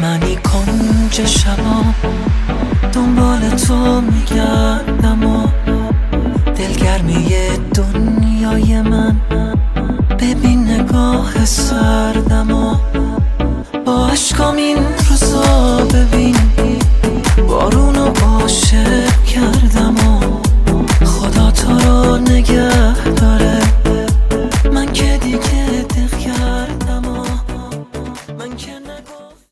منی کنج شبا دنبال تو میگردم و دلگرمی دنیای من. ببین نگاه سردم و با عشقام این روزا ببین بارونو عاشق کردم و خدا تو رو نگه داره.